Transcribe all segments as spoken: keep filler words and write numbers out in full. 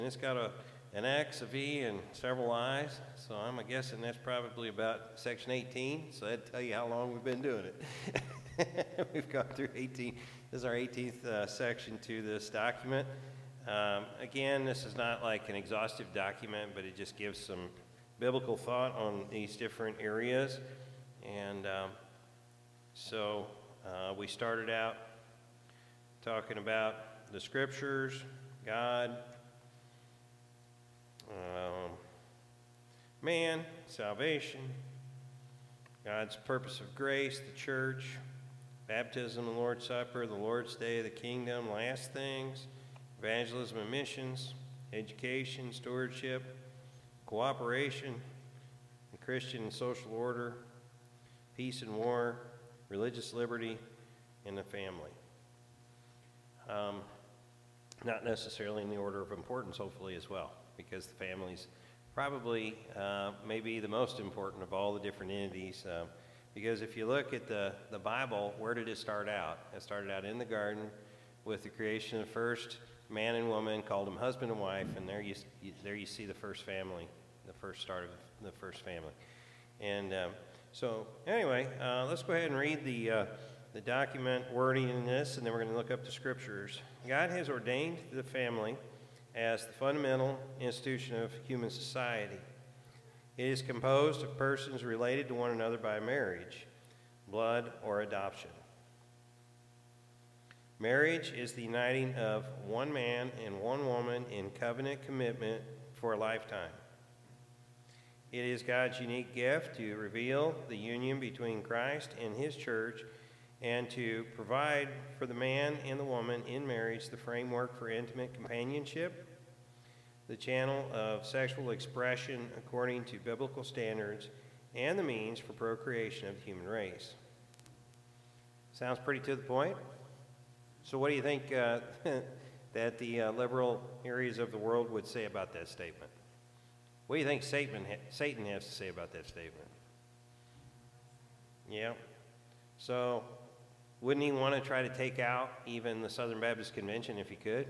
And it's got a an X, a V, and several I's, so I'm guessing that's probably about section eighteen, so that'd tell you how long we've been doing it. We've gone through eighteen. This is our eighteenth uh, section to this document. Um, again, this is not like an exhaustive document, but it just gives some biblical thought on these different areas. And um, so uh, we started out talking about the scriptures, God, um, man, salvation, God's purpose of grace, the church, baptism, the Lord's Supper, the Lord's Day, the kingdom, last things, evangelism and missions, education, stewardship, cooperation, the Christian and social order, peace and war, religious liberty, and the family. Um, not necessarily in the order of importance, hopefully, as well, because the family's probably uh, maybe the most important of all the different entities. Uh, because if you look at the, the Bible, where did it start out? It started out in the garden with the creation of the first man and woman, called them husband and wife, and there you, you there you see the first family, the first start of the first family. And um, so anyway, uh, let's go ahead and read the uh, the document wording in this, and then we're going to look up the scriptures. God has ordained the family as the fundamental institution of human society. It is composed of persons related to one another by marriage, blood, or adoption. Marriage is the uniting of one man and one woman in covenant commitment for a lifetime. It is God's unique gift to reveal the union between Christ and his church and to provide for the man and the woman in marriage the framework for intimate companionship, the channel of sexual expression according to biblical standards, and the means for procreation of the human race. Sounds pretty to the point? So what do you think uh, that the uh, liberal areas of the world would say about that statement? What do you think Satan, Satan has to say about that statement? Yeah. So wouldn't he want to try to take out even the Southern Baptist Convention if he could?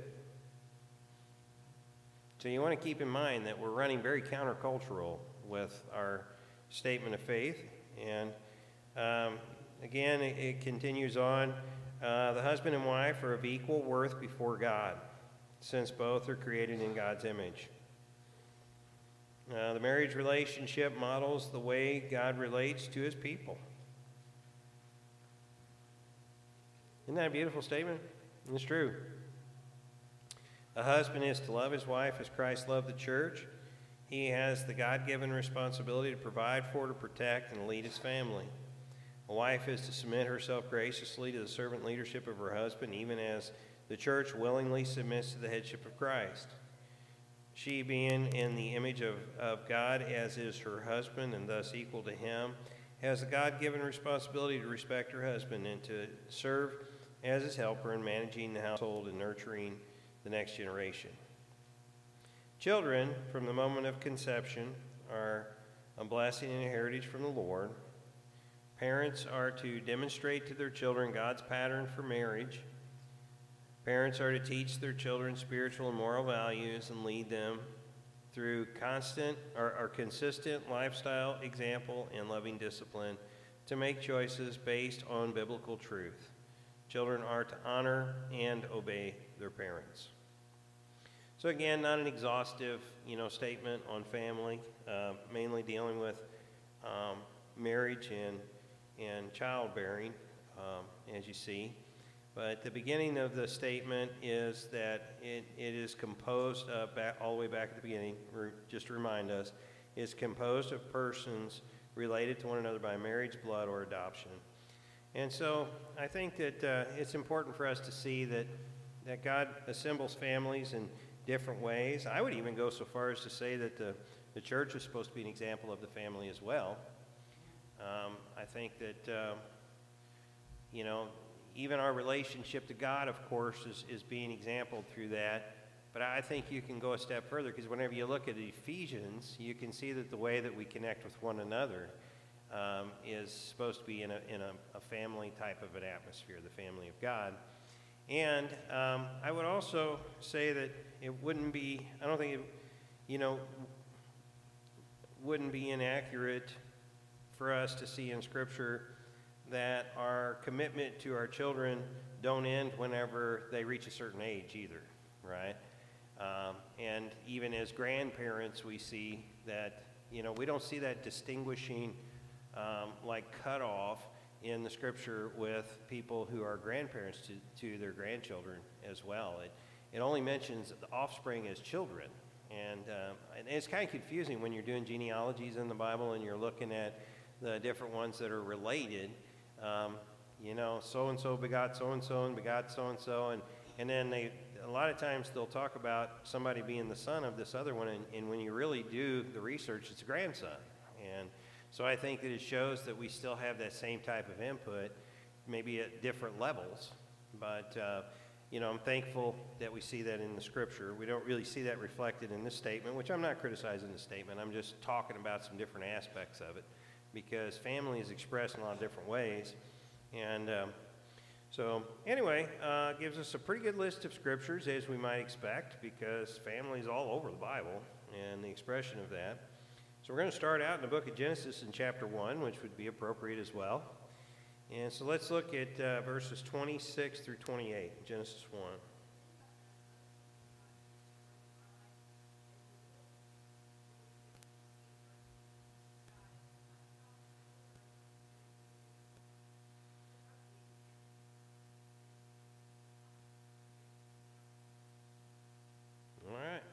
So you want to keep in mind that we're running very countercultural with our statement of faith. And um, again, it, it continues on. Uh, the husband and wife are of equal worth before God, since both are created in God's image. Uh, the marriage relationship models the way God relates to his people. Isn't that a beautiful statement? It's true. A husband is to love his wife as Christ loved the church. He has the God-given responsibility to provide for, to protect, and lead his family. A wife is to submit herself graciously to the servant leadership of her husband, even as the church willingly submits to the headship of Christ. She, being in the image of, of God, as is her husband, and thus equal to him, has the God-given responsibility to respect her husband and to serve as his helper in managing the household and nurturing the next generation. Children, from the moment of conception, are a blessing and a heritage from the Lord. Parents are to demonstrate to their children God's pattern for marriage. Parents are to teach their children spiritual and moral values and lead them through constant or, or consistent lifestyle example and loving discipline to make choices based on biblical truth. Children are to honor and obey their parents. So again, not an exhaustive, you know, statement on family, uh, mainly dealing with um, marriage and and childbearing, um, as you see. But the beginning of the statement is that it, it is composed of, back, all the way back at the beginning, just to remind us, is composed of persons related to one another by marriage, blood, or adoption. And so I think that uh, it's important for us to see that, that God assembles families in different ways. I would even go so far as to say that the, the church is supposed to be an example of the family as well. Um, I think that, uh, you know, even our relationship to God, of course, is, is being exampled through that. But I think you can go a step further, because whenever you look at Ephesians, you can see that the way that we connect with one another um, is supposed to be in, a, in a, a family type of an atmosphere, the family of God. And um, I would also say that it wouldn't be, I don't think it, you know, wouldn't be inaccurate for us to see in Scripture that our commitment to our children don't end whenever they reach a certain age either, right? Um, and even as grandparents, we see that, you know, we don't see that distinguishing, um, like, cutoff in the Scripture with people who are grandparents to, to their grandchildren as well. It, it only mentions the offspring as children. And, um, and it's kind of confusing when you're doing genealogies in the Bible and you're looking at the different ones that are related. Um, you know, so-and-so begot so-and-so and begot so-and-so. And, and then they, a lot of times they'll talk about somebody being the son of this other one. And, and when you really do the research, it's a grandson. And so I think that it shows that we still have that same type of input, maybe at different levels. But, uh, you know, I'm thankful that we see that in the Scripture. We don't really see that reflected in this statement, which I'm not criticizing the statement. I'm just talking about some different aspects of it, because family is expressed in a lot of different ways. And um, so anyway, uh, gives us a pretty good list of scriptures, as we might expect, because family is all over the Bible and the expression of that. So we're going to start out in the book of Genesis in chapter one, which would be appropriate as well. And so let's look at uh, verses twenty-six through twenty-eight, Genesis one. All right.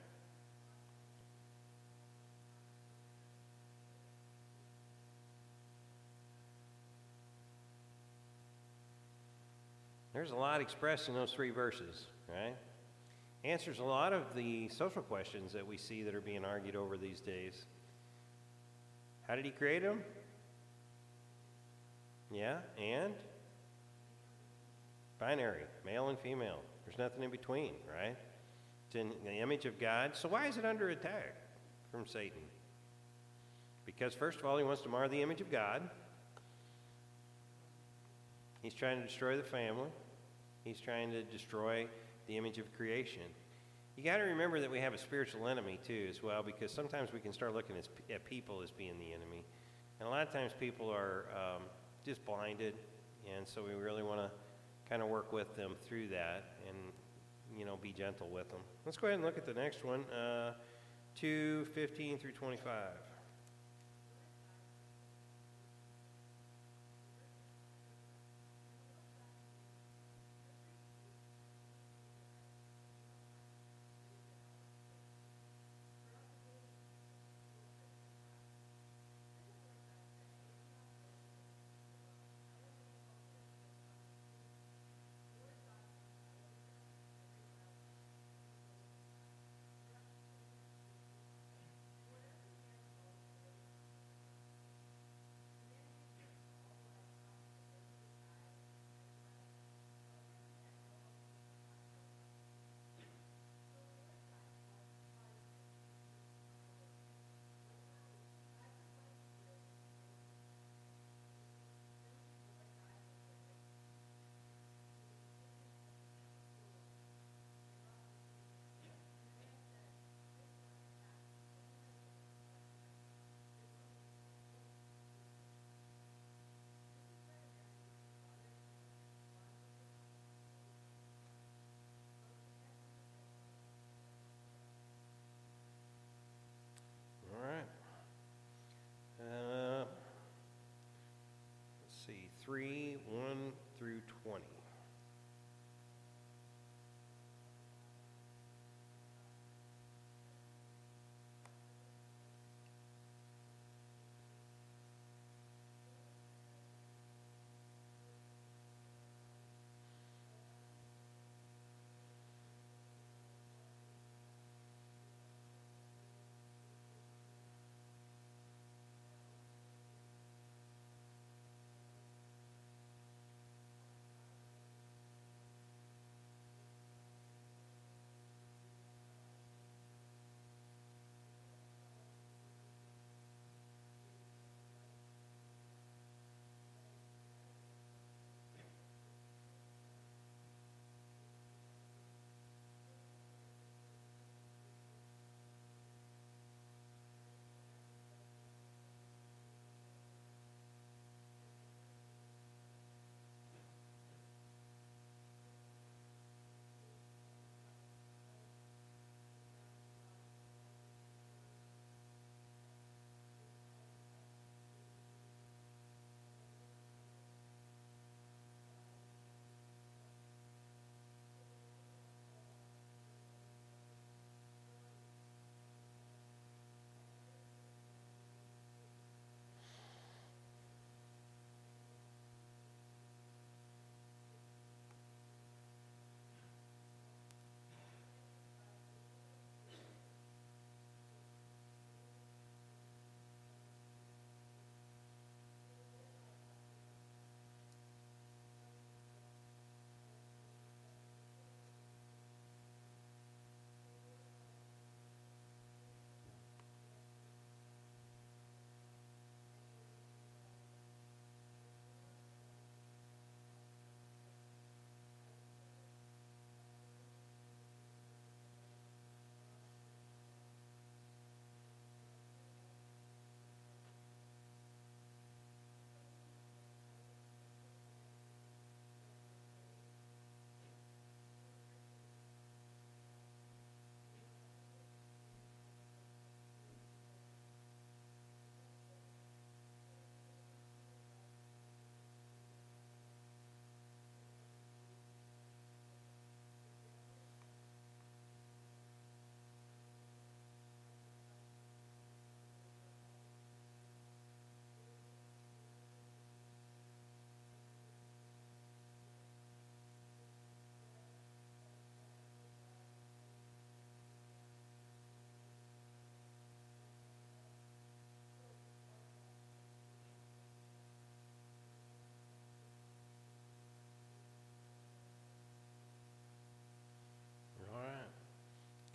There's a lot expressed in those three verses, right? Answers a lot of the social questions that we see that are being argued over these days. How did he create them? Yeah, and? Binary, male and female. There's nothing in between, right? It's in the image of God. So why is it under attack from Satan? Because first of all, he wants to mar the image of God. He's trying to destroy the family. He's trying to destroy the image of creation. You got to remember that we have a spiritual enemy too as well, because sometimes we can start looking at, at people as being the enemy. And a lot of times people are um, just blinded, and so we really want to kind of work with them through that and, you know, be gentle with them. Let's go ahead and look at the next one, uh, two fifteen through twenty-five.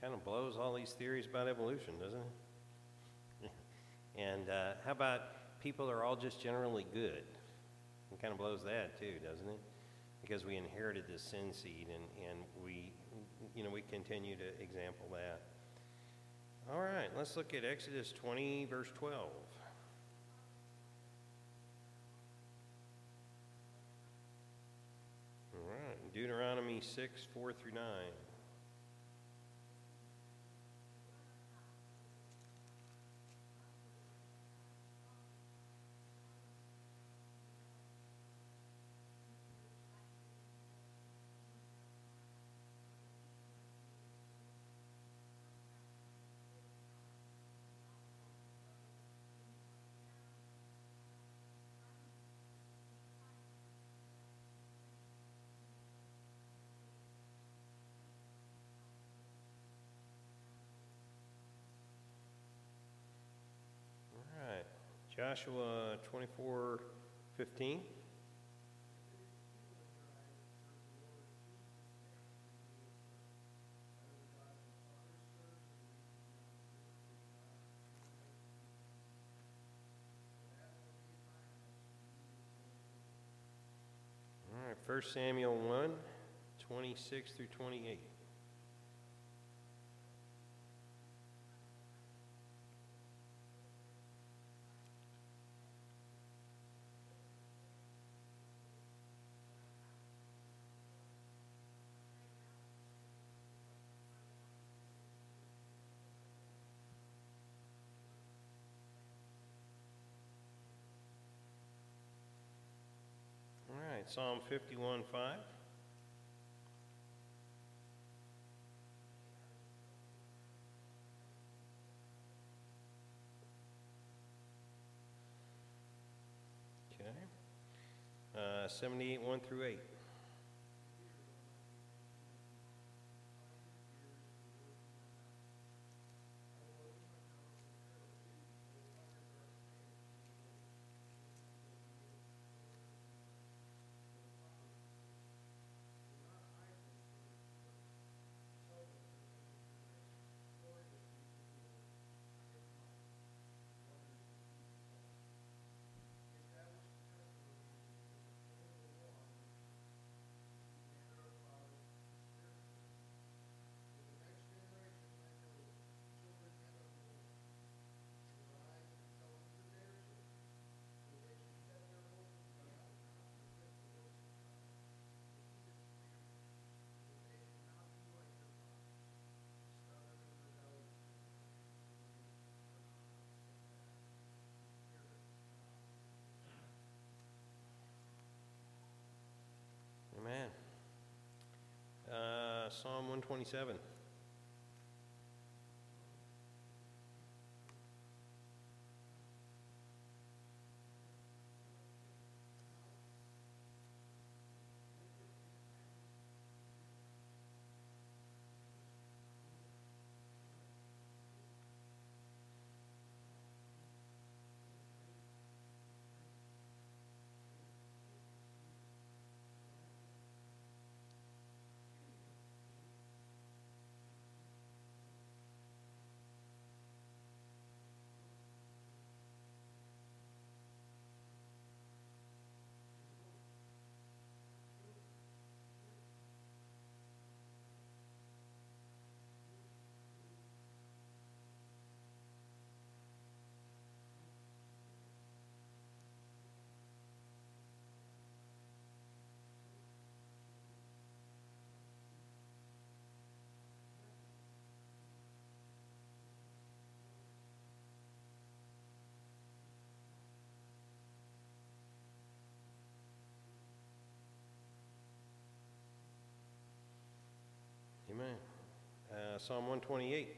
kind of blows all these theories about evolution, doesn't it? And uh, how about people are all just generally good? It kind of blows that too, doesn't it? Because we inherited this sin seed, and, and we, you know, we continue to example that. All right, let's look at Exodus twenty, verse twelve. All right, Deuteronomy six, four through nine. All right, Joshua twenty-four, fifteen. All right, First Samuel one, twenty-six through twenty-eight. All right, Psalm fifty-one, five. Okay. Uh, seventy-eight, one through eight. Amen. Uh, Psalm one twenty-seven. Amen. Uh, Psalm one twenty-eight.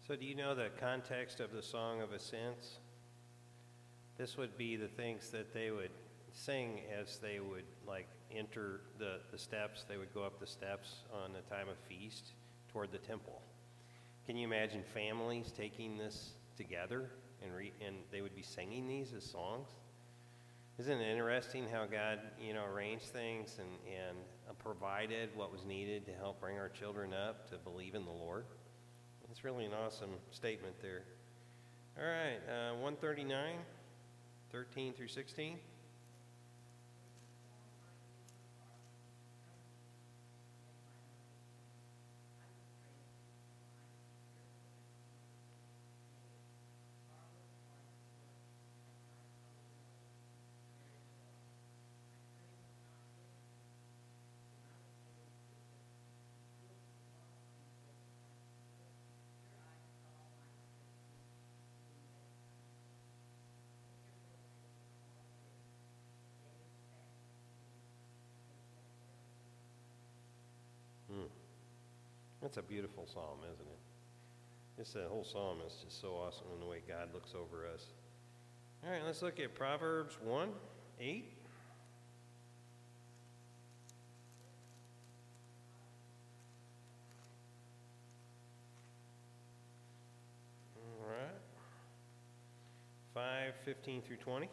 So do you know the context of the Song of Ascents? This would be the things that they would sing as they would like enter the, the steps. They would go up the steps on the time of feast toward the temple. Can you imagine families taking this together and re- and they would be singing these as songs? Isn't it interesting how God, you know, arranged things and, and uh, provided what was needed to help bring our children up to believe in the Lord? It's really an awesome statement there. All right, uh, one thirty-nine, thirteen through sixteen. Hmm. That's a beautiful psalm, isn't it? This uh, whole psalm is just so awesome in the way God looks over us. All right, let's look at Proverbs one, eight. All right. five, fifteen through twenty.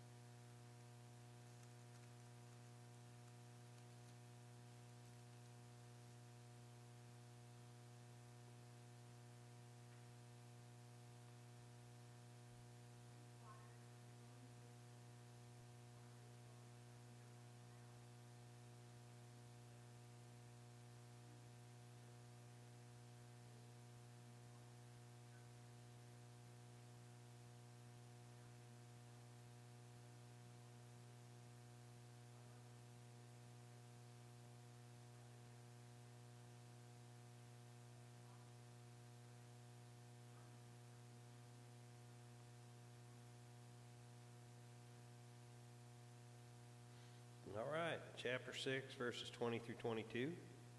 All right, chapter six, verses twenty through twenty-two.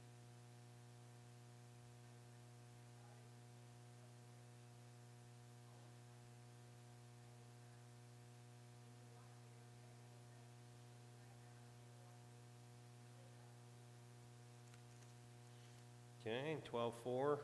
Okay, twelve four.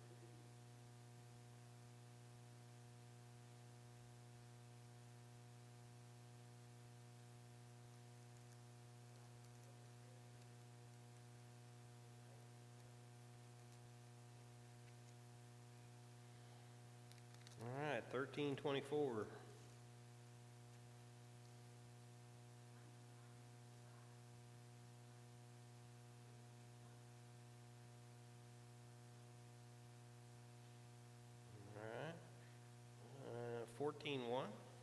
All right, thirteen twenty-four. All right, uh, fourteen one.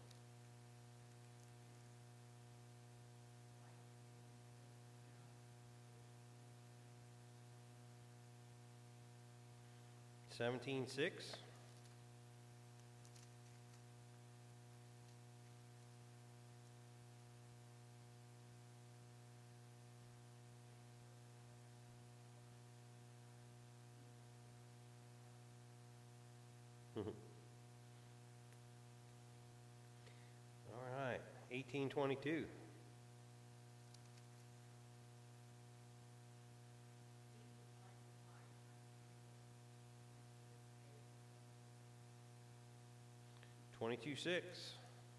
seventeen six. All right, eighteen twenty-two. twenty-two six.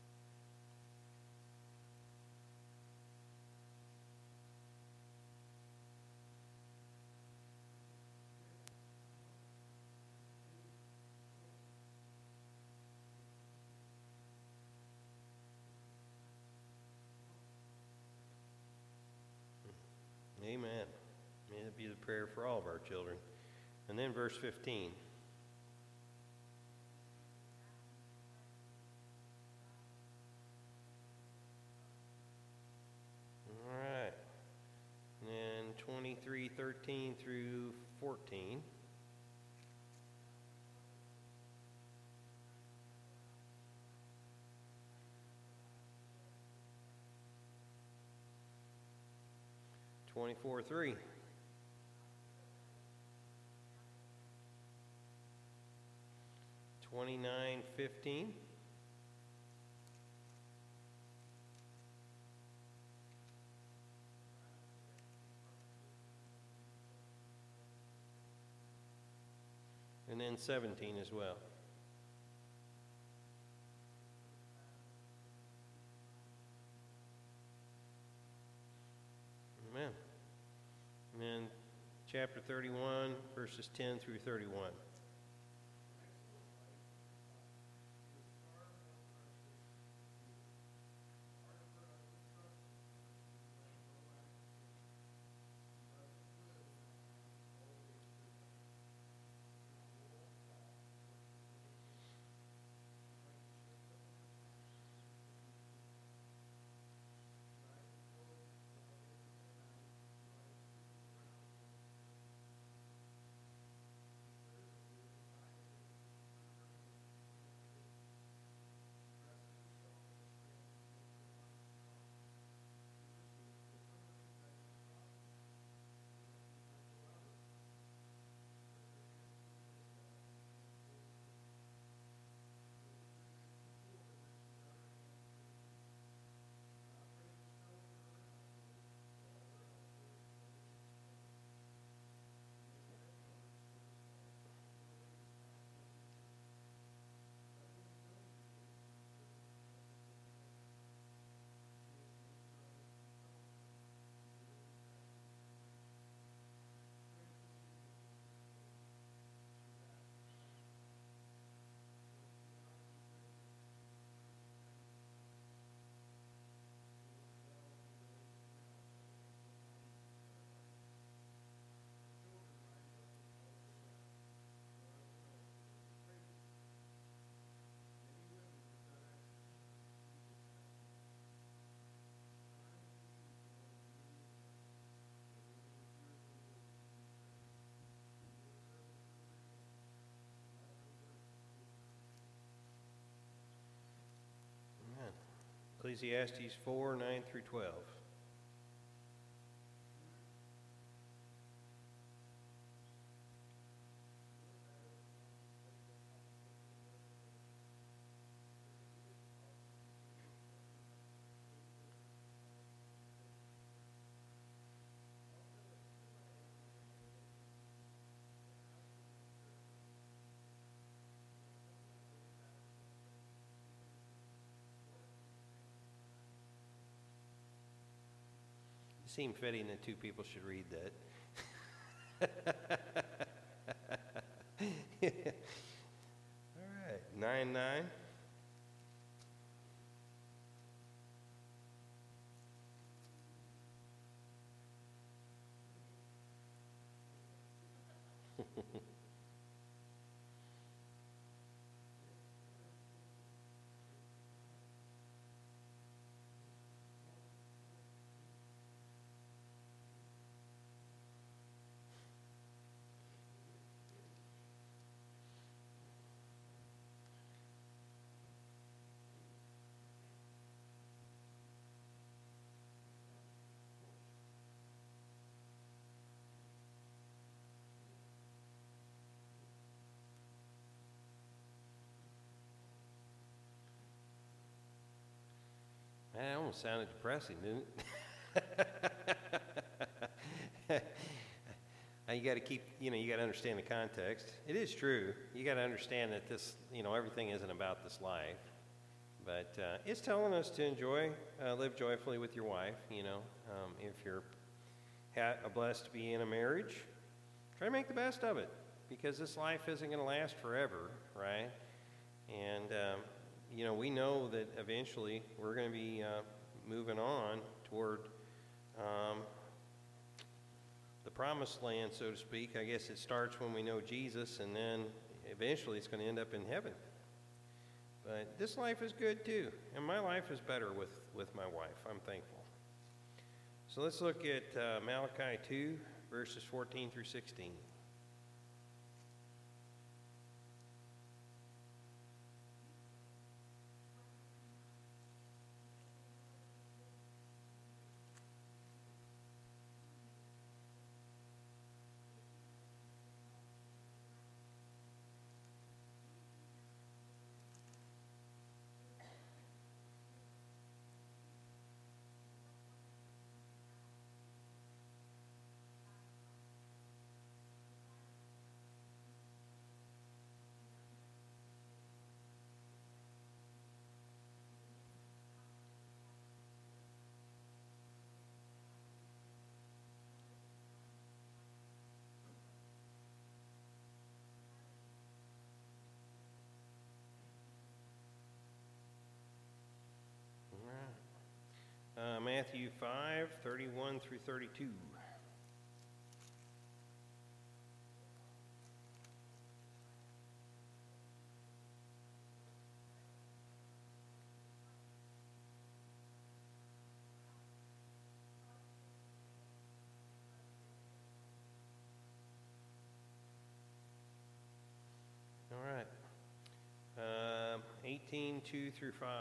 Amen. May it be the prayer for all of our children. And then verse fifteen. All right. And then twenty-three thirteen through fourteen. twenty-four three. twenty-nine fifteen. And then seventeen as well. Amen. And then chapter thirty-one, verses ten through thirty-one. Ecclesiastes four, nine through twelve. It seemed fitting that two people should read that. All right, nine nine. Man, that almost sounded depressing, didn't it? You got to keep, you know, you got to understand the context. It is true. You got to understand that this, you know, everything isn't about this life. But uh, it's telling us to enjoy, uh, live joyfully with your wife, you know. Um, if you're ha- blessed to be in a marriage, try to make the best of it. Because this life isn't going to last forever, right? And, um, you know, we know that eventually we're going to be uh, moving on toward um, the promised land, so to speak. I guess it starts when we know Jesus, and then eventually it's going to end up in heaven. But this life is good too, and my life is better with, with my wife. I'm thankful. So let's look at uh, Malachi two, verses fourteen through sixteen. Matthew five, thirty-one through thirty-two. All right. Uh, eighteen, two through five.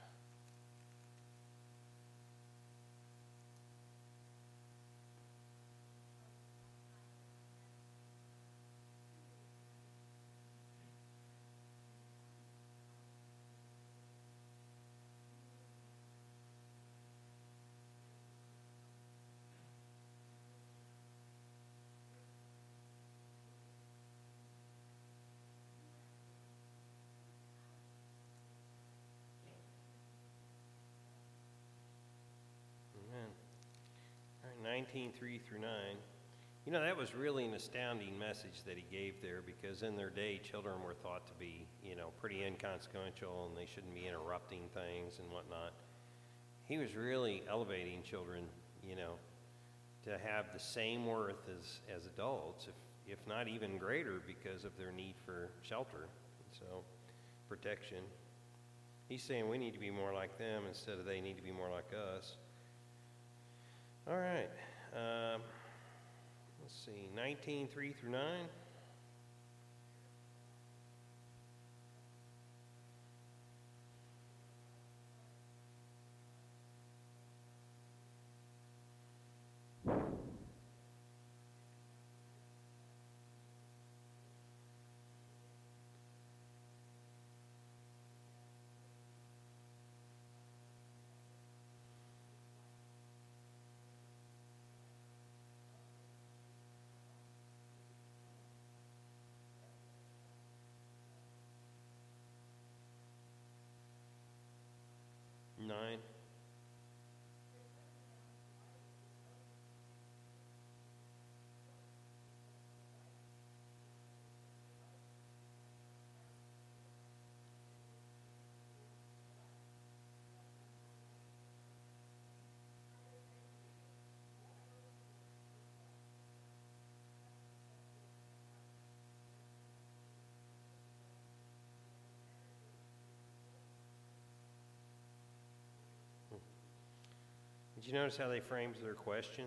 nineteen, three through nine. You know, that was really an astounding message that he gave there, because in their day, children were thought to be, you know, pretty inconsequential, and they shouldn't be interrupting things and whatnot. He was really elevating children, you know, to have the same worth as, as adults, if, if not even greater, because of their need for shelter, so protection. He's saying we need to be more like them instead of they need to be more like us. All right, um, let's see, nineteen, three through nine. Nine. Did you notice how they framed their question?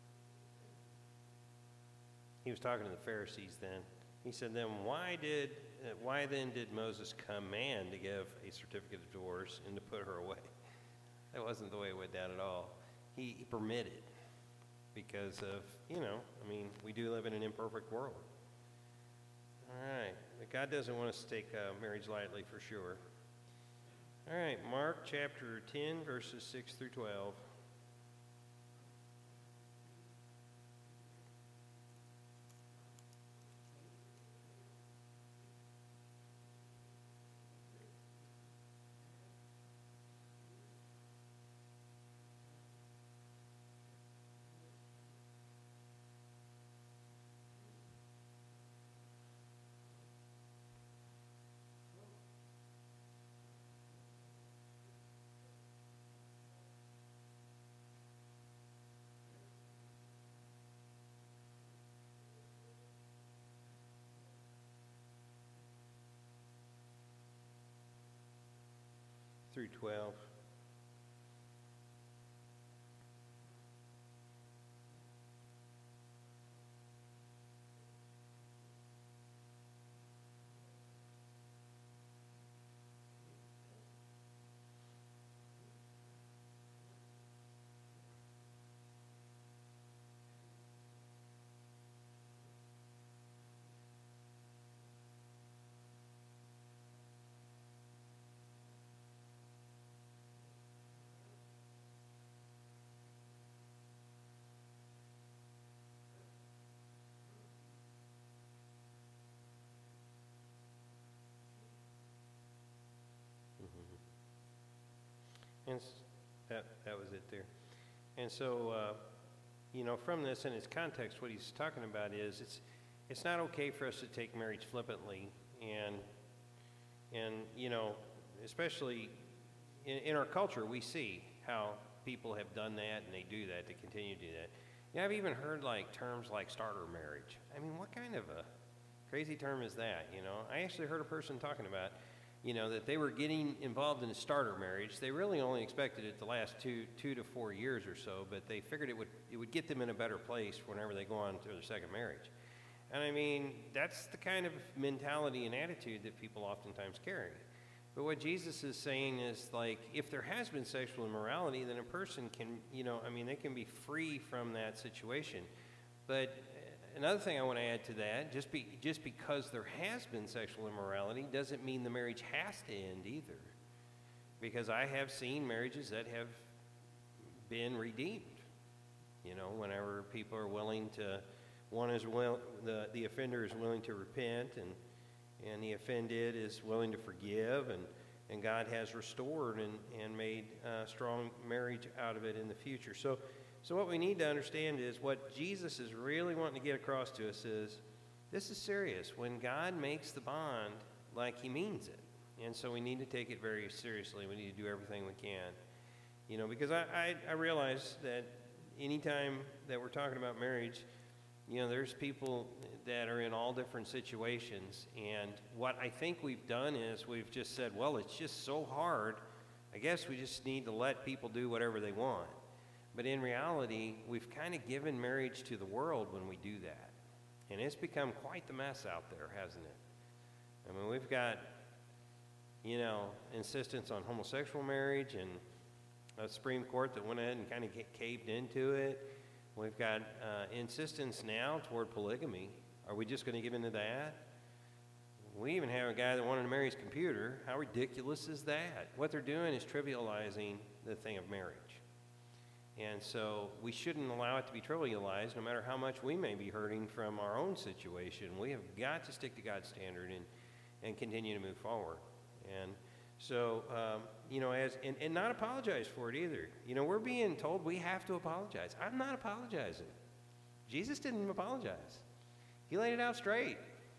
He was talking to the Pharisees then. He said, then why did, uh, why then did Moses command to give a certificate of divorce and to put her away? That wasn't the way it went down at all. He, he permitted, because of, you know, I mean, we do live in an imperfect world. All right, but God doesn't want us to take uh, marriage lightly, for sure. All right, Mark chapter ten, verses six through twelve. Through twelve. And that, that was it there. And so, uh, you know, from this and its context, what he's talking about is it's it's not okay for us to take marriage flippantly, and and you know, especially in, in our culture, we see how people have done that and they do that, they continue to do that. Yeah, I've even heard like terms like starter marriage. I mean, what kind of a crazy term is that, you know? I actually heard a person talking about, you know, that they were getting involved in a starter marriage. They really only expected it to last two, two to four years or so, but they figured it would, it would get them in a better place whenever they go on to their second marriage. And I mean, that's the kind of mentality and attitude that people oftentimes carry. But what Jesus is saying is, like, if there has been sexual immorality, then a person can, you know, I mean, they can be free from that situation. But another thing I want to add to that, just be, just because there has been sexual immorality doesn't mean the marriage has to end either. Because I have seen marriages that have been redeemed. You know, whenever people are willing to, one is will, the, the offender is willing to repent, and and the offended is willing to forgive, and, and God has restored and, and made uh, strong marriage out of it in the future. So, so what we need to understand is what Jesus is really wanting to get across to us is, this is serious. When God makes the bond, like he means it. And so we need to take it very seriously. We need to do everything we can. You know, because I, I, I realize that anytime that we're talking about marriage, you know, there's people that are in all different situations, and what I think we've done is we've just said, well, it's just so hard, I guess we just need to let people do whatever they want. But in reality, we've kind of given marriage to the world when we do that, and it's become quite the mess out there, hasn't it? I mean, we've got, you know, insistence on homosexual marriage, and a Supreme Court that went ahead and kind of caved into it. We've got uh, insistence now toward polygamy. Are we just going to give into that? We even have a guy that wanted to marry his computer. How ridiculous is that? What they're doing is trivializing the thing of marriage. And so we shouldn't allow it to be trivialized, no matter how much we may be hurting from our own situation. We have got to stick to God's standard and, and continue to move forward. And so, um, you know, as and, and not apologize for it either. You know, we're being told we have to apologize. I'm not apologizing. Jesus didn't apologize. He laid it out straight.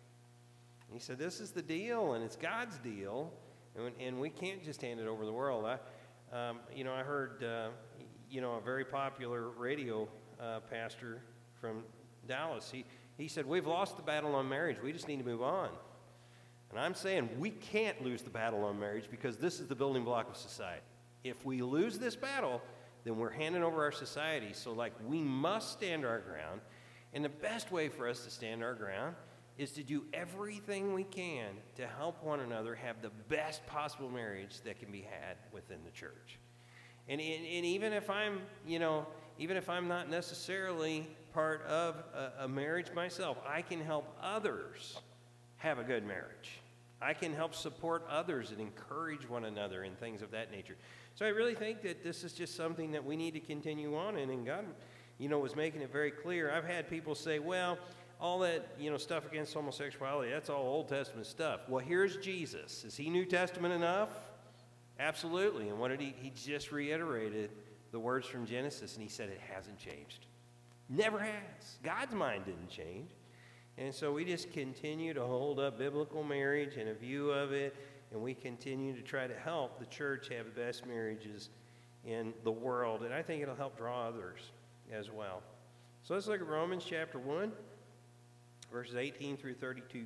He said, this is the deal, and it's God's deal, and, and we can't just hand it over to the world. I, um, you know, I heard, uh, you know, a very popular radio uh, pastor from Dallas. He, he said, we've lost the battle on marriage. We just need to move on. And I'm saying we can't lose the battle on marriage, because this is the building block of society. If we lose this battle, then we're handing over our society. So, like, we must stand our ground. And the best way for us to stand our ground is to do everything we can to help one another have the best possible marriage that can be had within the church. And, and, and even if I'm, you know, even if I'm not necessarily part of a, a marriage myself, I can help others have a good marriage. I can help support others and encourage one another and things of that nature. So I really think that this is just something that we need to continue on in, and God, you know, was making it very clear. I've had people say, well, all that, you know, stuff against homosexuality, that's all Old Testament stuff. Well, here's Jesus. Is he New Testament enough? Absolutely. And what did he, he just reiterated the words from Genesis, and he said it hasn't changed. Never has. God's mind didn't change. And so we just continue to hold up biblical marriage and a view of it, and we continue to try to help the church have the best marriages in the world. And I think it'll help draw others as well. So let's look at Romans chapter one, verses eighteen through thirty-two.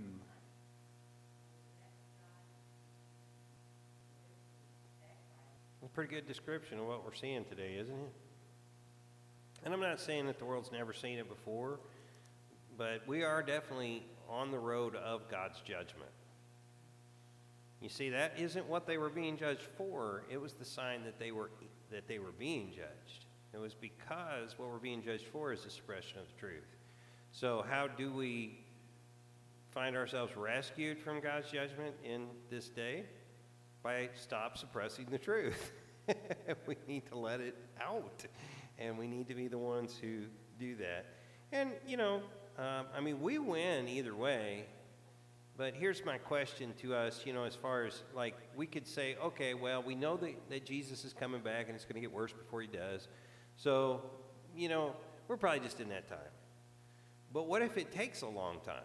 A pretty good description of what we're seeing today, isn't it? And I'm not saying that the world's never seen it before, but we are definitely on the road of God's judgment. You see, that isn't what they were being judged for. It was the sign that they were that they were being judged. It was because what we're being judged for is the suppression of the truth. So how do we find ourselves rescued from God's judgment in this day? By stop suppressing the truth. We need to let it out, and we need to be the ones who do that. And, you know, um, I mean, we win either way, but here's my question to us, you know, as far as, like, we could say, okay, well, we know that, that Jesus is coming back, and it's going to get worse before he does. So, you know, we're probably just in that time. But what if it takes a long time?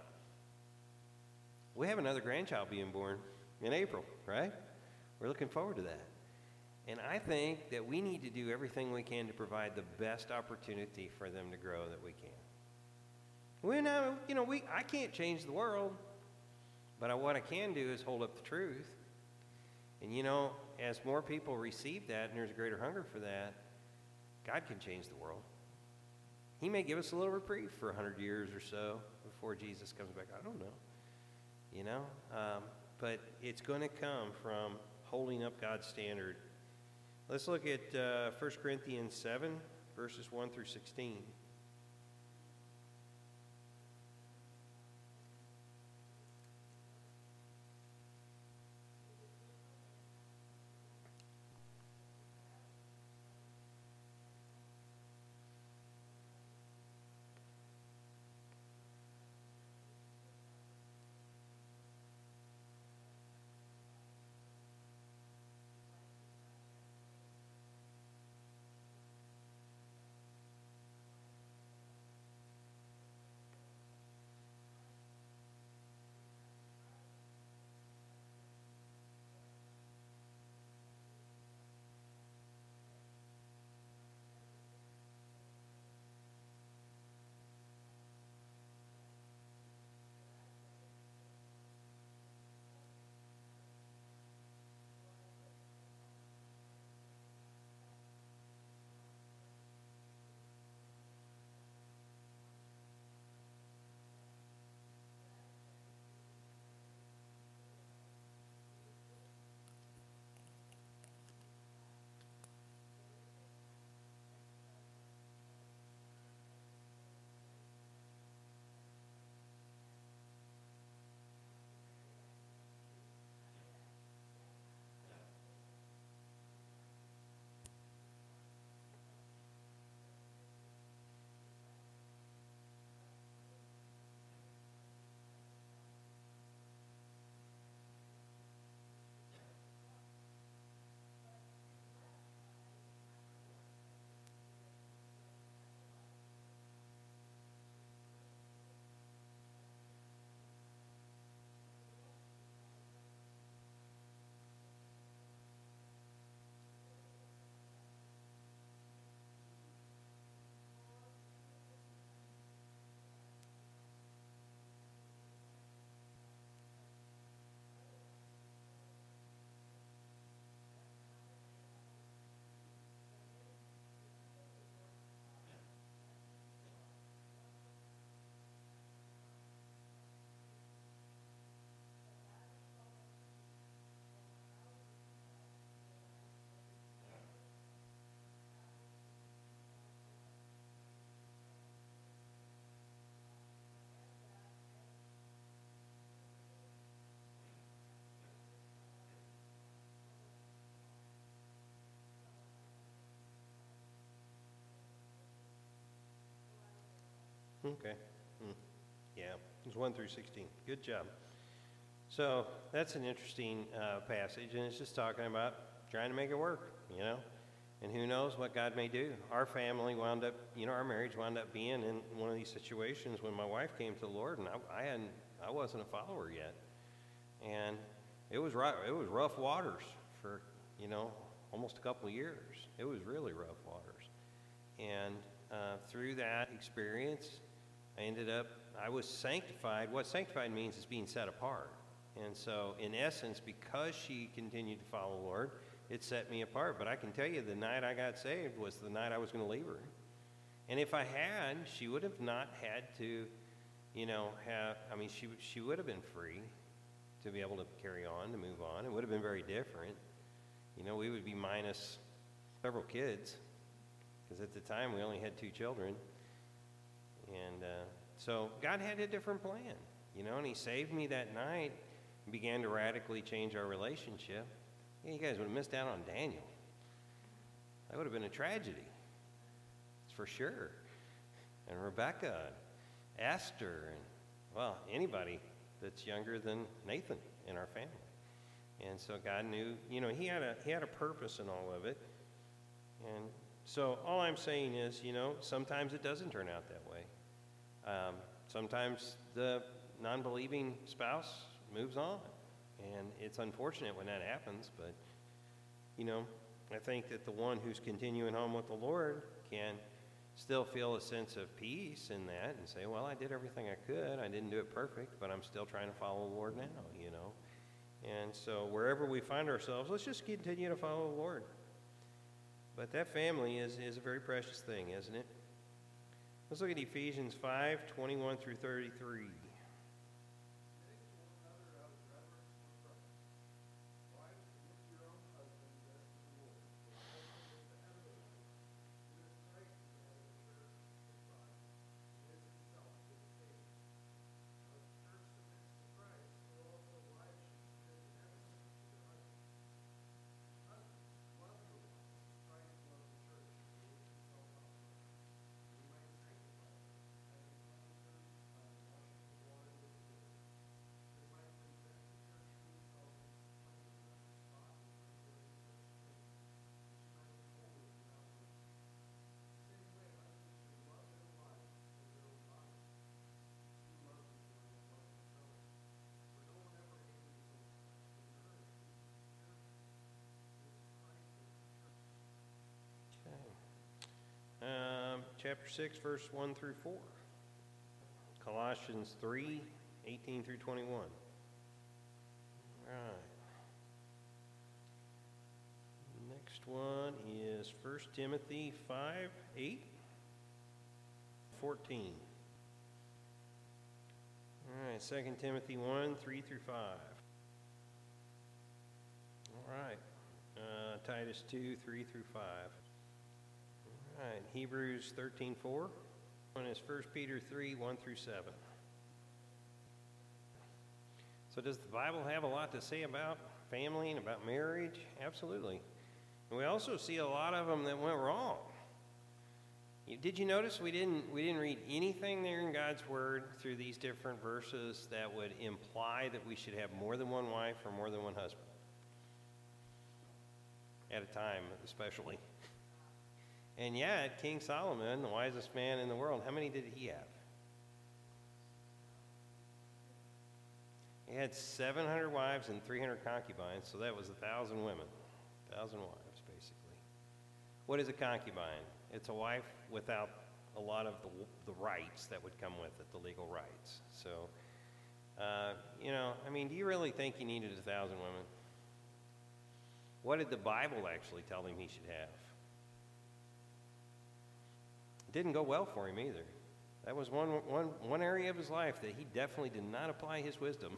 We have another grandchild being born in April, right? We're looking forward to that. And I think that we need to do everything we can to provide the best opportunity for them to grow that we can. We know, you know, we I can't change the world, but I, what I can do is hold up the truth. And you know, as more people receive that and there's a greater hunger for that, God can change the world. He may give us a little reprieve for one hundred years or so before Jesus comes back. I don't know. You know? Um, but it's going to come from holding up God's standard. Let's look at uh, First Corinthians seven, verses one through sixteen. Okay. Hmm. Yeah, it was one through sixteen. Good job. So that's an interesting uh, passage, and it's just talking about trying to make it work, you know? And who knows what God may do. Our family wound up, you know, our marriage wound up being in one of these situations when my wife came to the Lord, and I, I hadn't, I wasn't a follower yet. And it was rough, it was rough waters for, you know, almost a couple of years. It was really rough waters. And uh, through that experience, I ended up, I was sanctified. What sanctified means is being set apart. And so, in essence, because she continued to follow the Lord, it set me apart. But I can tell you, the night I got saved was the night I was going to leave her. And if I had, she would have not had to, you know, have, I mean, she, she would have been free to be able to carry on, to move on. It would have been very different. You know, we would be minus several kids, because at the time we only had two children. And uh, so God had a different plan, you know, and he saved me that night and began to radically change our relationship. Yeah, you guys would have missed out on Daniel. That would have been a tragedy. It's for sure. And Rebecca, and Esther, and, well, anybody that's younger than Nathan in our family. And so God knew, you know, he had a he had a purpose in all of it. And so all I'm saying is, you know, sometimes it doesn't turn out that way. Um, sometimes the non-believing spouse moves on. And it's unfortunate when that happens, but, you know, I think that the one who's continuing on with the Lord can still feel a sense of peace in that and say, well, I did everything I could. I didn't do it perfect, but I'm still trying to follow the Lord now, you know. And so wherever we find ourselves, let's just continue to follow the Lord. But that family is, is a very precious thing, isn't it? Let's look at Ephesians five, twenty-one through thirty-three. Um, chapter six, verse one through four. Colossians three, eighteen through twenty-one. All right. Next one is First Timothy five, eight, fourteen. All right, Second Timothy one, three through five. All right. Uh, Titus two, three through five. All right, Hebrews thirteen, four. One is First Peter three, one through seven. So does the Bible have a lot to say about family and about marriage? Absolutely. And we also see a lot of them that went wrong. You, did you notice we didn't we didn't read anything there in God's Word through these different verses that would imply that we should have more than one wife or more than one husband? At a time, especially. And yet, King Solomon, the wisest man in the world, how many did he have? He had seven hundred wives and three hundred concubines, so that was one thousand women, one thousand wives, basically. What is a concubine? It's a wife without a lot of the, the rights that would come with it, the legal rights. So, uh, you know, I mean, do you really think he needed one thousand women? What did the Bible actually tell him he should have? It didn't go well for him either. That was one, one, one area of his life that he definitely did not apply his wisdom.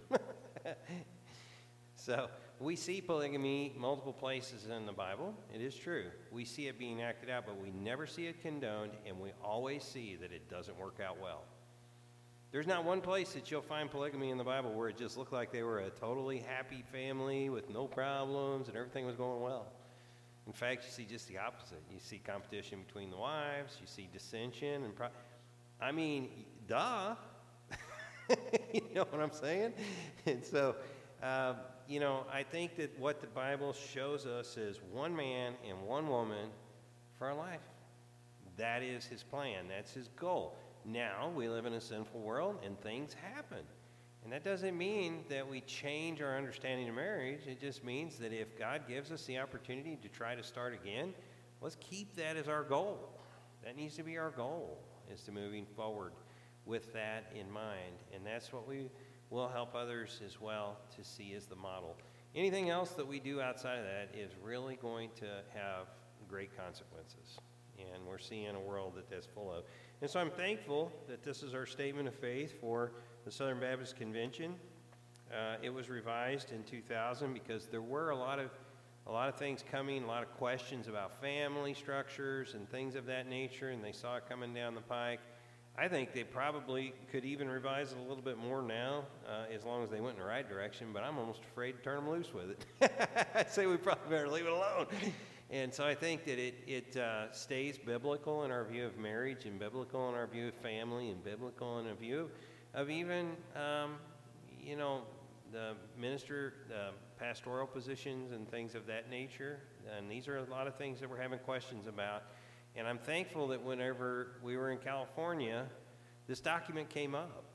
So we see polygamy multiple places in the Bible. It is true. We see it being acted out, but we never see it condoned, and we always see that it doesn't work out well. There's not one place that you'll find polygamy in the Bible where it just looked like they were a totally happy family with no problems and everything was going well. In fact, you see just the opposite. You see competition between the wives. You see dissension. and pro- I mean, duh. You know what I'm saying? And so, uh, you know, I think that what the Bible shows us is one man and one woman for our life. That is his plan. That's his goal. Now, we live in a sinful world, and things happen. And that doesn't mean that we change our understanding of marriage. It just means that if God gives us the opportunity to try to start again, let's keep that as our goal. That needs to be our goal, is to moving forward with that in mind. And that's what we will help others as well to see as the model. Anything else that we do outside of that is really going to have great consequences. And we're seeing a world that that's full of. And so I'm thankful that this is our statement of faith for the Southern Baptist Convention. Uh, it was revised in two thousand because there were a lot of a lot of things coming, a lot of questions about family structures and things of that nature, and they saw it coming down the pike. I think they probably could even revise it a little bit more now, uh, as long as they went in the right direction, but I'm almost afraid to turn them loose with it. I'd say we probably better leave it alone. And so I think that it, it uh, stays biblical in our view of marriage, and biblical in our view of family, and biblical in our view of even, um, you know, the minister, the pastoral positions and things of that nature. And these are a lot of things that we're having questions about. And I'm thankful that whenever we were in California, this document came up.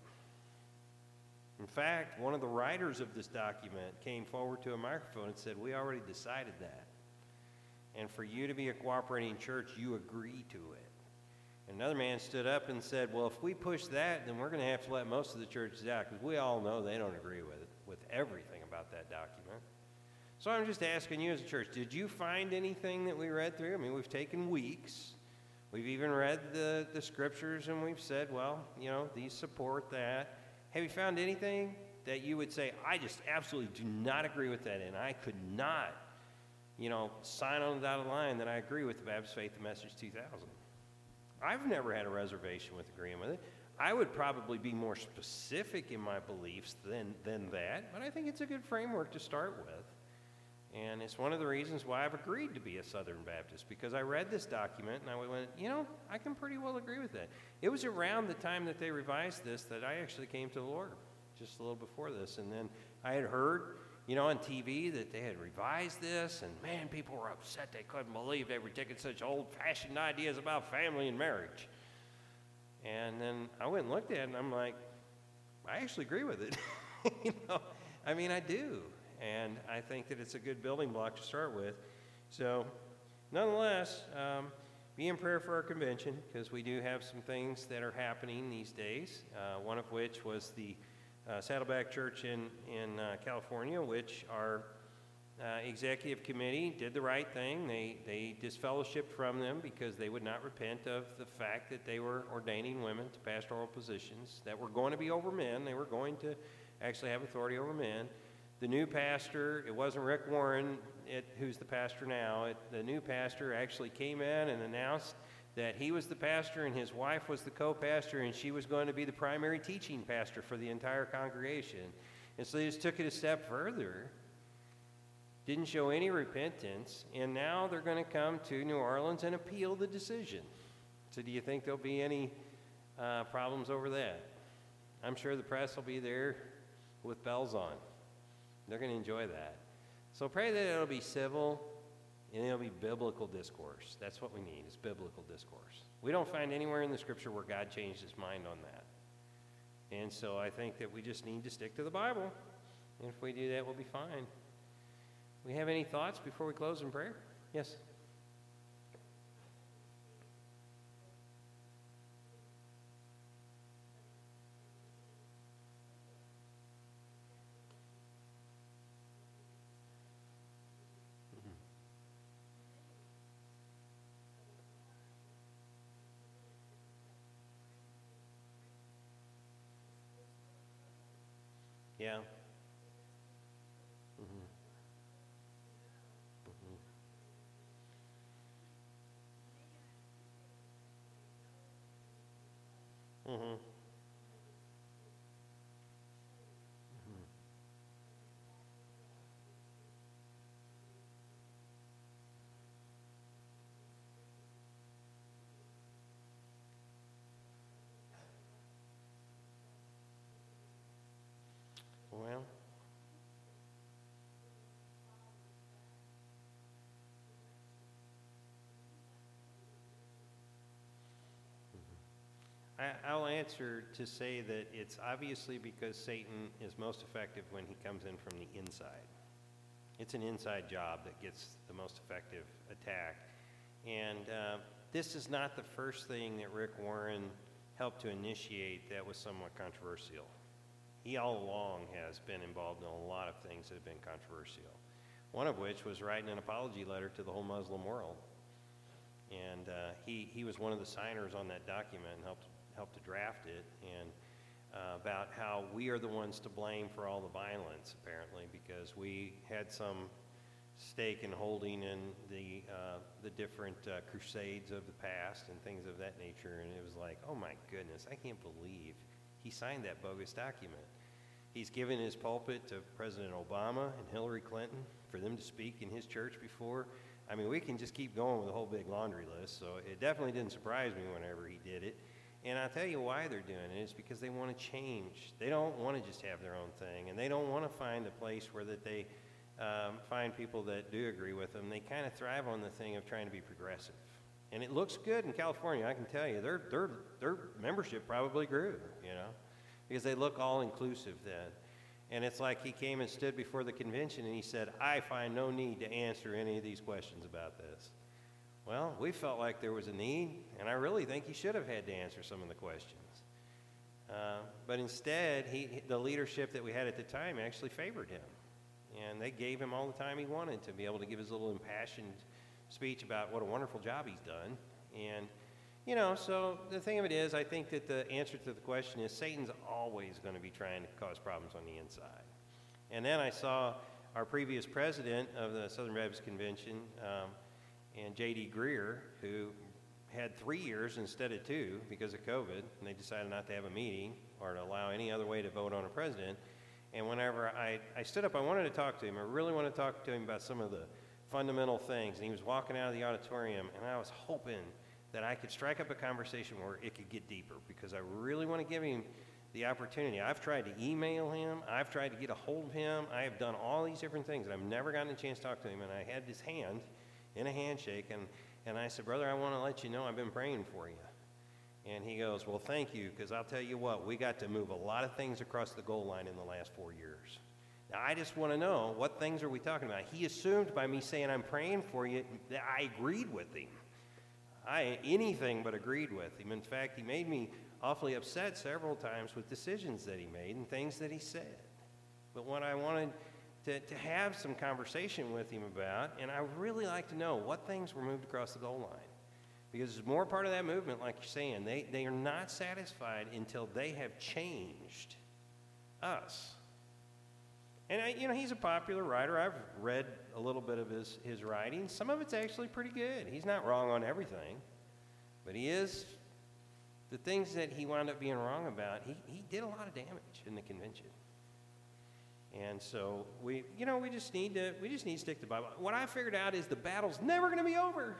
In fact, one of the writers of this document came forward to a microphone and said, "We already decided that." and for you to be a cooperating church, you agree to it. And another man stood up and said, well, if we push that, then we're going to have to let most of the churches out, because we all know they don't agree with it, with everything about that document. So I'm just asking you as a church, did you find anything that we read through? I mean, we've taken weeks. We've even read the, the scriptures, and we've said, well, you know, these support that. Have you found anything that you would say, I just absolutely do not agree with that, and I could not, you know, sign on the dotted line that I agree with the Baptist Faith and Message two thousand? I've never had a reservation with agreeing with it. I would probably be more specific in my beliefs than, than that, but I think it's a good framework to start with. And it's one of the reasons why I've agreed to be a Southern Baptist, because I read this document and I went, you know, I can pretty well agree with that. It was around the time that they revised this that I actually came to the Lord, just a little before this. And then I had heard, you know, on T V that they had revised this, and man, people were upset. They couldn't believe they were taking such old-fashioned ideas about family and marriage. And then I went and looked at it, and I'm like, I actually agree with it. you know, I mean, I do. And I think that it's a good building block to start with. So, nonetheless, um, be in prayer for our convention, because we do have some things that are happening these days, uh, one of which was the uh, Saddleback Church in, in uh, California, which our uh, executive committee did the right thing. They, they disfellowshipped from them because they would not repent of the fact that they were ordaining women to pastoral positions that were going to be over men. They were going to actually have authority over men. The new pastor, it wasn't Rick Warren, it, who's the pastor now. It, the new pastor actually came in and announced that he was the pastor and his wife was the co-pastor, and she was going to be the primary teaching pastor for the entire congregation. And so they just took it a step further, didn't show any repentance, and now they're going to come to New Orleans and appeal the decision. So do you think there'll be any uh, problems over that? I'm sure the press will be there with bells on. They're going to enjoy that. So pray that it'll be civil and it'll be biblical discourse. That's what we need, is biblical discourse. We don't find anywhere in the scripture where God changed his mind on that. And so I think that we just need to stick to the Bible. And if we do that, we'll be fine. We have any thoughts before we close in prayer? Yes? Yeah. Mm-hmm. Mm-hmm. Mm-hmm. Well, I, I'll answer to say that it's obviously because Satan is most effective when he comes in from the inside. It's an inside job that gets the most effective attack. And uh, this is not the first thing that Rick Warren helped to initiate that was somewhat controversial. He all along has been involved in a lot of things that have been controversial, one of which was writing an apology letter to the whole Muslim world. And uh, he, he was one of the signers on that document and helped, helped to draft it, and uh, about how we are the ones to blame for all the violence, apparently, because we had some stake in holding in the, uh, the different uh, crusades of the past and things of that nature. And it was like, oh my goodness, I can't believe he signed that bogus document. He's given his pulpit to President Obama and Hillary Clinton for them to speak in his church before. I mean, we can just keep going with a whole big laundry list, so it definitely didn't surprise me whenever he did it. And I'll tell you why they're doing it. It's because they want to change. They don't want to just have their own thing, and they don't want to find a place where that they um, find people that do agree with them. They kind of thrive on the thing of trying to be progressive. And it looks good in California, I can tell you. Their, their, their membership probably grew, you know, because they look all-inclusive then. And it's like he came and stood before the convention and he said, I find no need to answer any of these questions about this. Well, we felt like there was a need, and I really think he should have had to answer some of the questions. Uh, but instead, he, the leadership that we had at the time actually favored him. And they gave him all the time he wanted to be able to give his little impassioned speech about what a wonderful job he's done. And, you know, so the thing of it is, I think that the answer to the question is Satan's always going to be trying to cause problems on the inside. And then I saw our previous president of the Southern Baptist Convention, um, and J D Greer, who had three years instead of two because of COVID, and they decided not to have a meeting or to allow any other way to vote on a president. And whenever I, I stood up, I wanted to talk to him. I really wanted to talk to him about some of the fundamental things. And he was walking out of the auditorium, and I was hoping that I could strike up a conversation where it could get deeper, because I really want to give him the opportunity. I've tried to email him. I've tried to get a hold of him. I have done all these different things, and I've never gotten a chance to talk to him. And I had his hand in a handshake, and, and I said, brother, I want to let you know I've been praying for you. And he goes, well, thank you, because I'll tell you what, we got to move a lot of things across the goal line in the last four years. Now, I just want to know, what things are we talking about? He assumed by me saying I'm praying for you that I agreed with him. I anything but agreed with him. In fact, he made me awfully upset several times with decisions that he made and things that he said. But what I wanted to, to have some conversation with him about, and I would really like to know what things were moved across the goal line. Because it's more part of that movement, like you're saying. They, they are not satisfied until they have changed us. And, I, you know, he's a popular writer. I've read a little bit of his, his writing. Some of it's actually pretty good. He's not wrong on everything. But he is, the things that he wound up being wrong about, he, he did a lot of damage in the convention. And so we, you know, we just need to, we just need to stick to the Bible. What I figured out is the battle's never going to be over.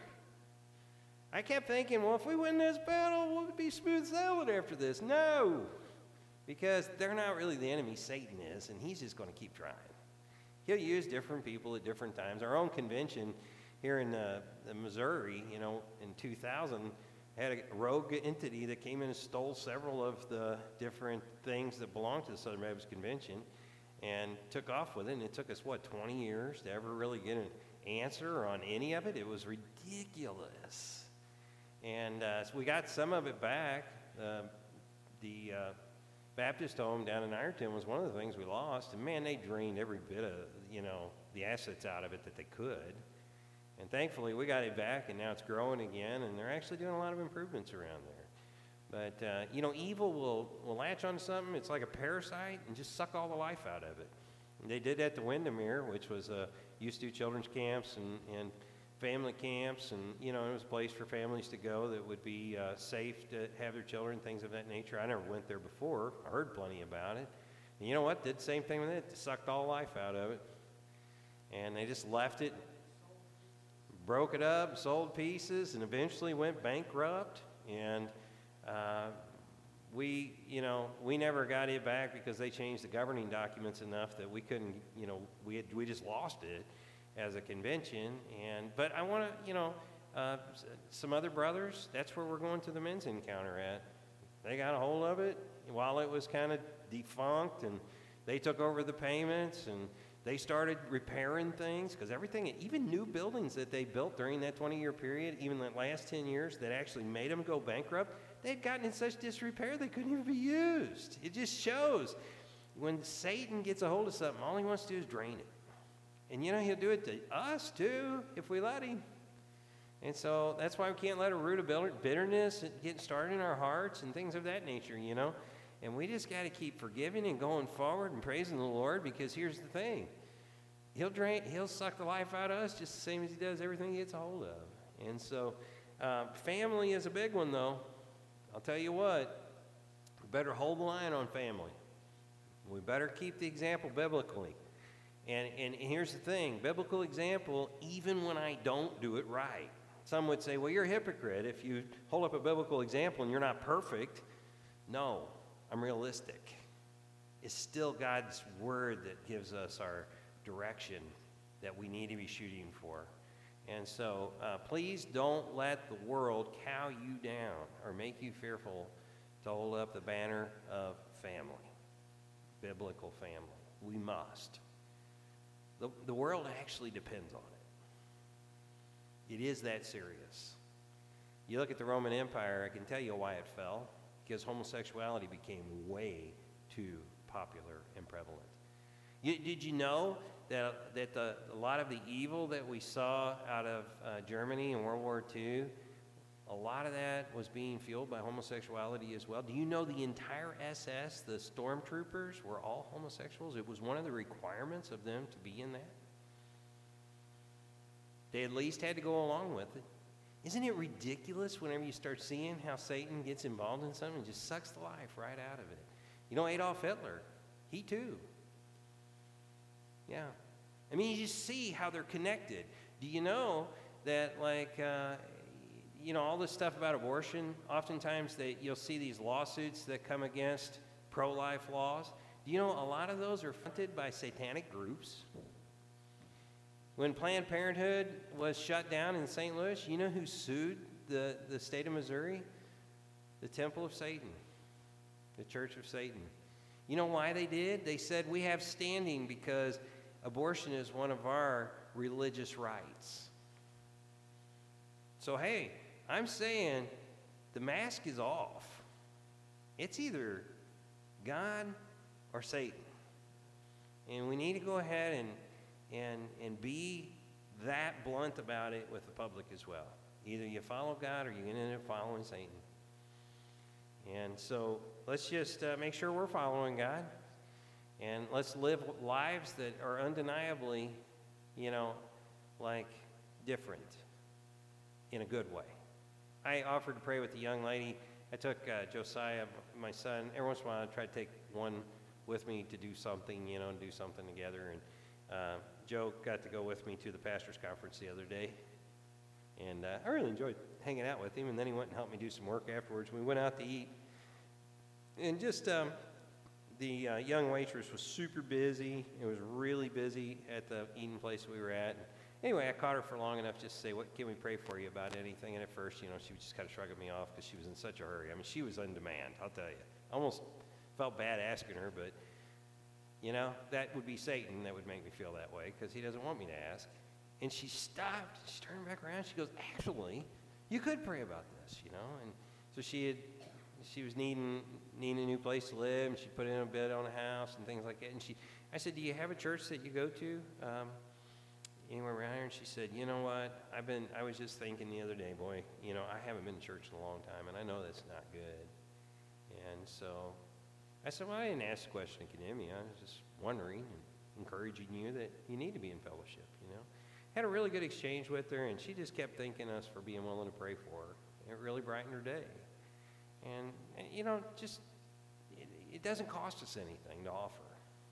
I kept thinking, well, if we win this battle, we'll be smooth sailing after this. No, because they're not really the enemy. Satan is, and he's just going to keep trying. He'll use different people at different times. Our own convention here in uh, Missouri, you know, in two thousand, had a rogue entity that came in and stole several of the different things that belonged to the Southern Baptist Convention and took off with it. And it took us, what, twenty years to ever really get an answer on any of it? It was ridiculous. And uh, so we got some of it back. Uh, the uh, Baptist home down in Ironton was one of the things we lost. And man, they drained every bit of, you know, the assets out of it that they could. And thankfully, we got it back, and now it's growing again, and they're actually doing a lot of improvements around there. But, uh, you know, evil will, will latch onto something. It's like a parasite and just suck all the life out of it. And they did that to Windermere, which was uh, used to do children's camps and, and family camps, and, you know, it was a place for families to go that would be uh, safe to have their children, things of that nature. I never went there before. I heard plenty about it. And you know what? Did the same thing with it. Sucked all life out of it. And they just left it, broke it up, sold pieces, and eventually went bankrupt. And uh, we, you know, we never got it back because they changed the governing documents enough that we couldn't, you know, we had, we just lost it as a convention. And but I want to, you know, uh, some other brothers, that's where we're going to the men's encounter at. They got a hold of it while it was kind of defunct, and they took over the payments, and they started repairing things, because everything, even new buildings that they built during that twenty-year period, even the last ten years, that actually made them go bankrupt, they had gotten in such disrepair they couldn't even be used. It just shows when Satan gets a hold of something, all he wants to do is drain it. And you know, he'll do it to us too, if we let him. And so that's why we can't let a root of bitterness get started in our hearts and things of that nature, you know. And we just got to keep forgiving and going forward and praising the Lord, because here's the thing. He'll drain, he'll suck the life out of us just the same as he does everything he gets a hold of. And so uh, family is a big one, though. I'll tell you what, we better hold the line on family. We better keep the example biblically. And, and here's the thing, biblical example, even when I don't do it right. Some would say, well, you're a hypocrite if you hold up a biblical example and you're not perfect. No, I'm realistic. It's still God's word that gives us our direction that we need to be shooting for. And so uh, please don't let the world cow you down or make you fearful to hold up the banner of family, biblical family. We must. The, the world actually depends on it. It is that serious. You look at the Roman Empire, I can tell you why it fell. Because homosexuality became way too popular and prevalent. You, did you know that, that the, a lot of the evil that we saw out of uh, Germany in World War Two, a lot of that was being fueled by homosexuality as well? Do you know the entire S S, the stormtroopers, were all homosexuals? It was one of the requirements of them to be in that. They at least had to go along with it. Isn't it ridiculous whenever you start seeing how Satan gets involved in something and just sucks the life right out of it? You know, Adolf Hitler, he too. Yeah. I mean, you just see how they're connected. Do you know that, like, uh, you know, all this stuff about abortion, oftentimes they, you'll see these lawsuits that come against pro-life laws. Do you know a lot of those are funded by satanic groups? When Planned Parenthood was shut down in Saint Louis, you know who sued the, the state of Missouri? The Temple of Satan, the Church of Satan. You know why they did? They said, we have standing because abortion is one of our religious rights. So, hey, I'm saying the mask is off. It's either God or Satan. And we need to go ahead and And, and be that blunt about it with the public as well. Either you follow God or you're going to end up following Satan. And so let's just uh, make sure we're following God. And let's live lives that are undeniably, you know, like different in a good way. I offered to pray with the young lady. I took uh, Josiah, my son, every once in a while I try to take one with me to do something, you know, and do something together. And Uh, Joe got to go with me to the pastor's conference the other day, and uh, I really enjoyed hanging out with him, and then he went and helped me do some work afterwards. We went out to eat, and just um, the uh, young waitress was super busy. It was really busy at the eating place we were at. And anyway, I caught her for long enough just to say, what can we pray for you about anything? And at first, you know, she was just kind of shrugging me off because she was in such a hurry. I mean, she was on demand, I'll tell you. I almost felt bad asking her, but you know, that would be Satan that would make me feel that way because he doesn't want me to ask. And she stopped. She turned back around. She goes, actually, you could pray about this, you know. And so she had, she was needing needing a new place to live, and she put in a bid on a house and things like that. And she, I said, do you have a church that you go to um, anywhere around here? And she said, you know what? I've been. I was just thinking the other day, boy, you know, I haven't been to church in a long time, and I know that's not good. And so I said, well, I didn't ask the question of Academia. I was just wondering and encouraging you that you need to be in fellowship, you know. Had a really good exchange with her, and she just kept thanking us for being willing to pray for her. It really brightened her day. And, and you know, just, it, it doesn't cost us anything to offer.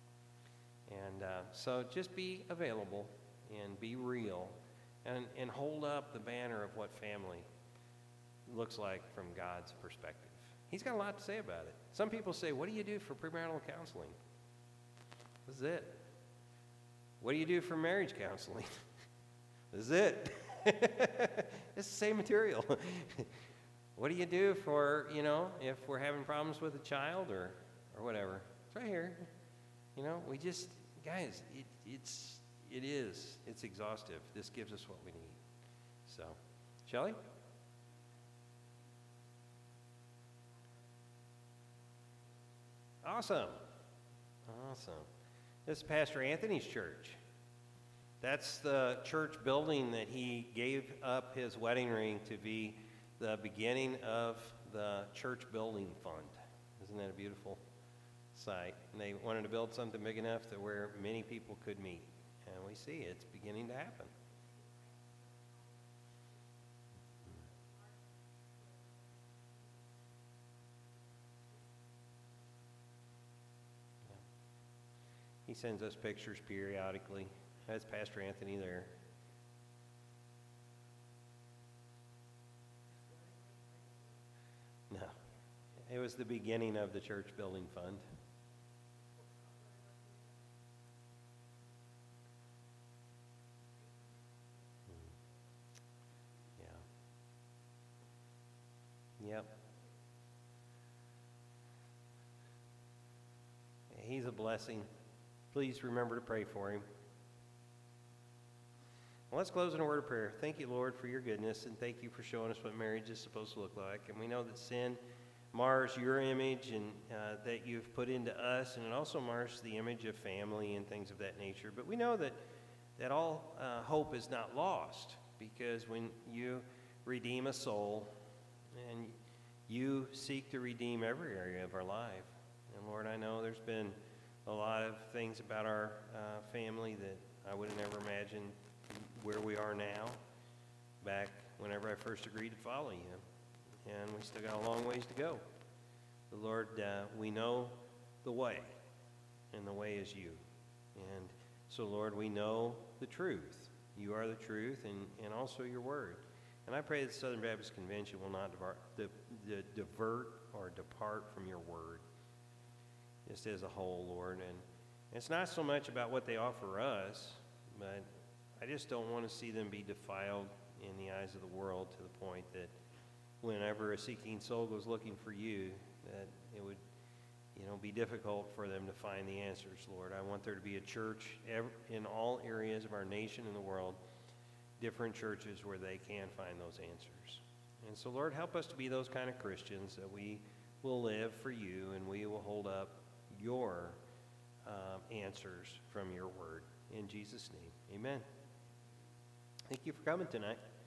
And uh, so just be available and be real and, and hold up the banner of what family looks like from God's perspective. He's got a lot to say about it. Some people say, what do you do for premarital counseling? This is it. What do you do for marriage counseling? This is it. It's the same material. What do you do for, you know, if we're having problems with a child or, or whatever? It's right here. You know, we just, guys, it, it's, it is. It's exhaustive. This gives us what we need. So, Shelley? Awesome. Awesome. This is Pastor Anthony's church. That's the church building that he gave up his wedding ring to be the beginning of the church building fund. Isn't that a beautiful sight? And they wanted to build something big enough to where many people could meet. And we see it's beginning to happen. He sends us pictures periodically. That's Pastor Anthony there. No. It was the beginning of the church building fund. Yeah. Yep. He's a blessing. please remember to pray for him. Well, let's close in a word of prayer. Thank you, Lord, for your goodness, and thank you for showing us what marriage is supposed to look like. And we know that sin mars your image and uh, that you've put into us, and it also mars the image of family and things of that nature. But we know that, that all uh, hope is not lost, because when you redeem a soul, and you seek to redeem every area of our life. And Lord, I know there's been a lot of things about our uh, family that I would have never imagined where we are now, back whenever I first agreed to follow you. And we still got a long ways to go. But Lord, uh, we know the way, and the way is you. And so, Lord, we know the truth. You are the truth, and, and also your word. And I pray that the Southern Baptist Convention will not divert, di, di, divert or depart from your word, just as a whole, Lord. And it's not so much about what they offer us, but I just don't want to see them be defiled in the eyes of the world to the point that whenever a seeking soul goes looking for you, that it would, you know, be difficult for them to find the answers, Lord. I want there to be a church in all areas of our nation and the world, different churches where they can find those answers. And so, Lord, help us to be those kind of Christians that we will live for you, and we will hold up your um, answers from your word. In Jesus' name, amen. Thank you for coming tonight.